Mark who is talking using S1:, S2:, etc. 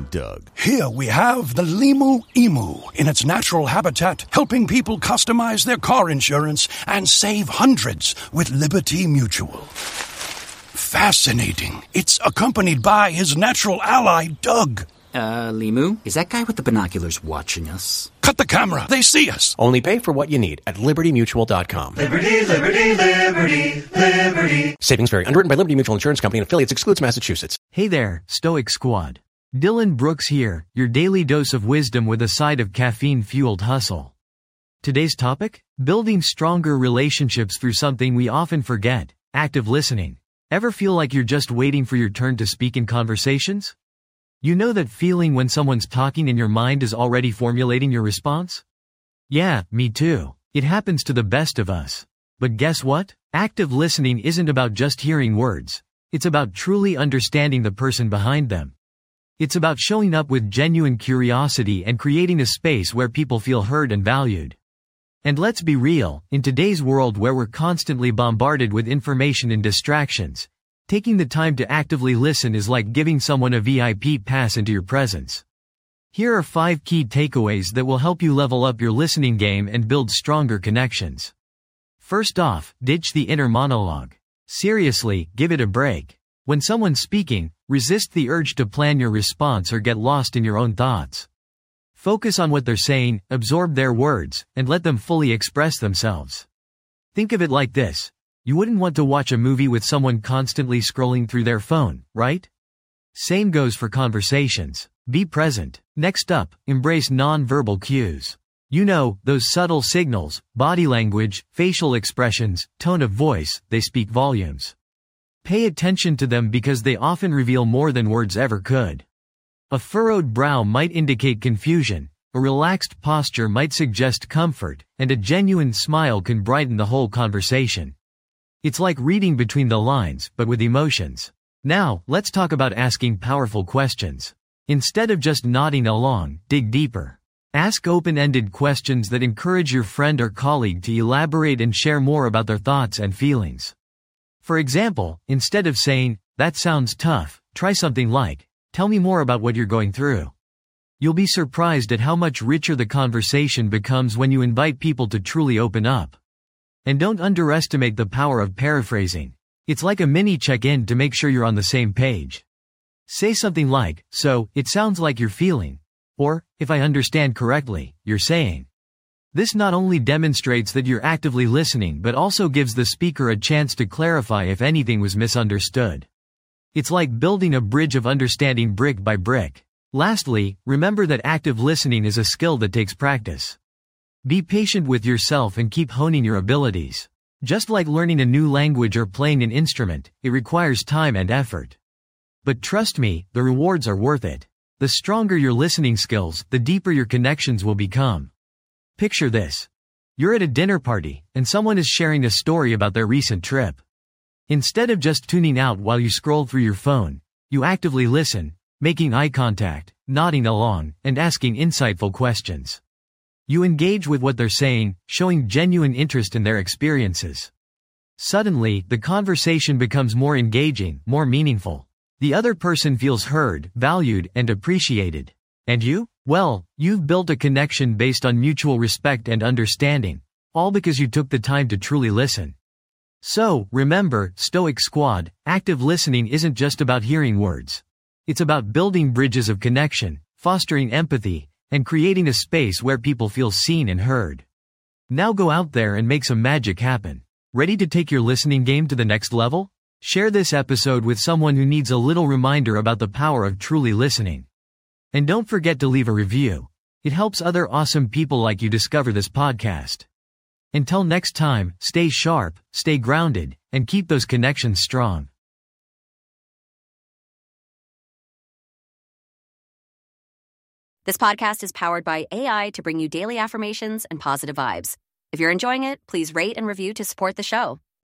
S1: Doug.
S2: Here we have the Limu Emu in its natural habitat, helping people customize their car insurance and save hundreds with Liberty Mutual. Fascinating. It's accompanied by his natural ally, Doug.
S3: Limu, is that guy with the binoculars watching us?
S2: Cut the camera. They see us.
S4: Only pay for what you need at libertymutual.com.
S5: Liberty, liberty, liberty, liberty.
S4: Savings vary. Underwritten by Liberty Mutual Insurance Company and affiliates. Excludes Massachusetts.
S6: Hey there, Stoic Squad. Dylan Brooks here, your daily dose of wisdom with a side of caffeine-fueled hustle. Today's topic? Building stronger relationships through something we often forget, active listening. Ever feel like you're just waiting for your turn to speak in conversations? You know that feeling when someone's talking and your mind is already formulating your response? Yeah, me too. It happens to the best of us. But guess what? Active listening isn't about just hearing words. It's about truly understanding the person behind them. It's about showing up with genuine curiosity and creating a space where people feel heard and valued. And let's be real, in today's world where we're constantly bombarded with information and distractions, taking the time to actively listen is like giving someone a VIP pass into your presence. Here are 5 key takeaways that will help you level up your listening game and build stronger connections. First off, ditch the inner monologue. Seriously, give it a break. When someone's speaking, resist the urge to plan your response or get lost in your own thoughts. Focus on what they're saying, absorb their words, and let them fully express themselves. Think of it like this. You wouldn't want to watch a movie with someone constantly scrolling through their phone, right? Same goes for conversations. Be present. Next up, embrace non-verbal cues. You know, those subtle signals, body language, facial expressions, tone of voice, they speak volumes. Pay attention to them because they often reveal more than words ever could. A furrowed brow might indicate confusion, a relaxed posture might suggest comfort, and a genuine smile can brighten the whole conversation. It's like reading between the lines, but with emotions. Now, let's talk about asking powerful questions. Instead of just nodding along, dig deeper. Ask open-ended questions that encourage your friend or colleague to elaborate and share more about their thoughts and feelings. For example, instead of saying, "That sounds tough," try something like, "Tell me more about what you're going through." You'll be surprised at how much richer the conversation becomes when you invite people to truly open up. And don't underestimate the power of paraphrasing. It's like a mini check-in to make sure you're on the same page. Say something like, "So, it sounds like you're feeling," or, "If I understand correctly, you're saying." This not only demonstrates that you're actively listening but also gives the speaker a chance to clarify if anything was misunderstood. It's like building a bridge of understanding brick by brick. Lastly, remember that active listening is a skill that takes practice. Be patient with yourself and keep honing your abilities. Just like learning a new language or playing an instrument, it requires time and effort. But trust me, the rewards are worth it. The stronger your listening skills, the deeper your connections will become. Picture this. You're at a dinner party, and someone is sharing a story about their recent trip. Instead of just tuning out while you scroll through your phone, you actively listen, making eye contact, nodding along, and asking insightful questions. You engage with what they're saying, showing genuine interest in their experiences. Suddenly, the conversation becomes more engaging, more meaningful. The other person feels heard, valued, and appreciated. And you? Well, you've built a connection based on mutual respect and understanding, all because you took the time to truly listen. So, remember, Stoic Squad, active listening isn't just about hearing words. It's about building bridges of connection, fostering empathy, and creating a space where people feel seen and heard. Now go out there and make some magic happen. Ready to take your listening game to the next level? Share this episode with someone who needs a little reminder about the power of truly listening. And don't forget to leave a review. It helps other awesome people like you discover this podcast. Until next time, stay sharp, stay grounded, and keep those connections strong.
S7: This podcast is powered by AI to bring you daily affirmations and positive vibes. If you're enjoying it, please rate and review to support the show.